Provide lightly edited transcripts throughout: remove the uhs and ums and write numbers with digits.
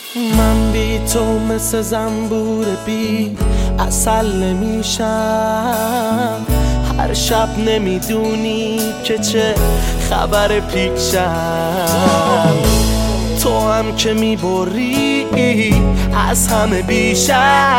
من بی تو مثل زنبور بی عسل نمیشم. هر شب نمیدونی که چه خبر پیشم. تو هم که میبری از همه بیشک.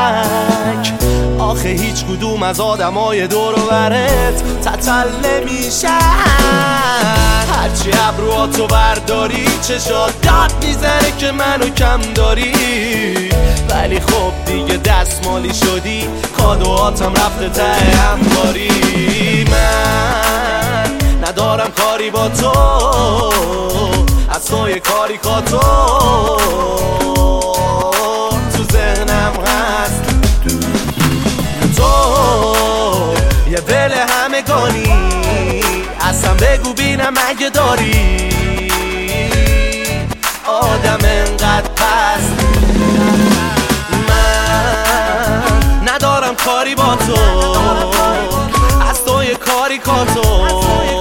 آخه هیچ کدوم از آدمای دور و برت تتل نمیشن. هرچی ابروهاتو برداری چشات داد میزنه که منو کم داری. ولی خب دیگه دستمالی شدی، کادوهاتم رفته ته انباری. من ندارم کاری با تو، از توی کاریکاتور تو ذهنم هست. تو یه دل همگانی، اصلا بگو بینم اگه داری آدم انقدر پست. من ندارم کاری با تو، از توی کاریکاتور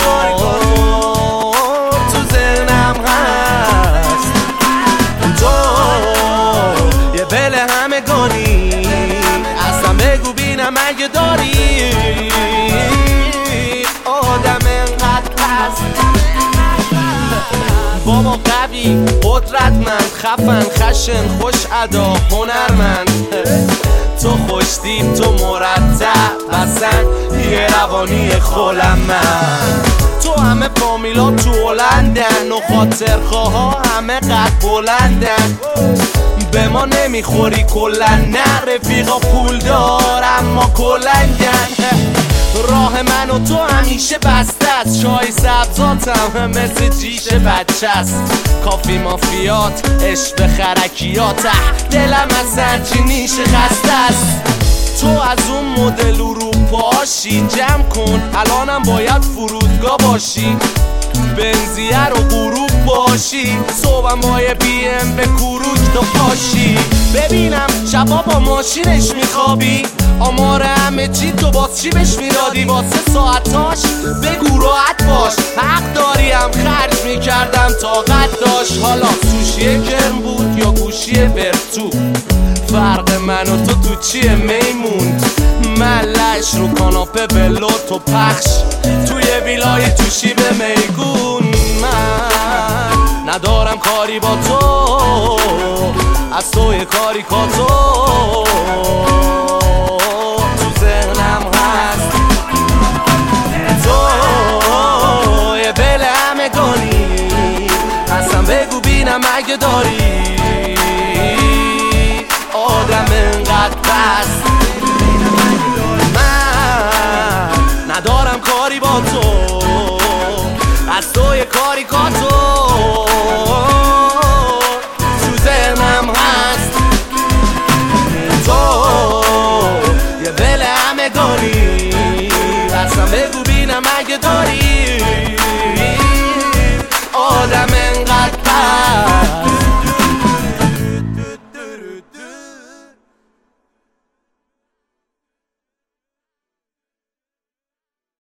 تو ذهنم هست. تو یه بل همگانی، اصلا بگو بینم اگه داری آدم انقدر پست. بابا قوی، قدرتمند، خفن، خشن، خوش ادا، هنرمند. تو خوشتیپ، تو مرتب، اصلا یه روانی خلمند. تو همه فامیلا تو هلندن و خاطرخواها همه قد بلندن. به ما نمیخوری کلن، نه رفیقا پول دار اما کلنگن. راه من و تو همیشه بسته است، چای سبزاتم مثل جیش بچه است. کافی مافیات، عشق خرکیات، دلم از هرچی نیشه خسته است. تو از اون مدل اروپاشی، جمع کن الانم باید فرودگاه باشی. بنزیه رو غروب باشی، صبحم با یه بی ام به کوروک تو پاشی. ببینم شبا با ماشینش میخوابی، آمار همه چی تو باز چی بهش میدادی؟ واسه ساعتاش بگو راحت باش، حق داریم خرج میکردم طاقت داشت. حالا سوشی کرم بود یا گوشی برتو، فرق من و تو چیه میمون؟ من لش رو کاناپه بلو تو پخش، توی ویلای تو شیب میگون. من ندارم کاری با تو، از توی کاریکاتور تو ذهنم هست. تو یه بل همگانی، اصلا بگو بینم اگه داری آدم انقدر پست. من ندارم کاری با تو، از توی کاریکاتور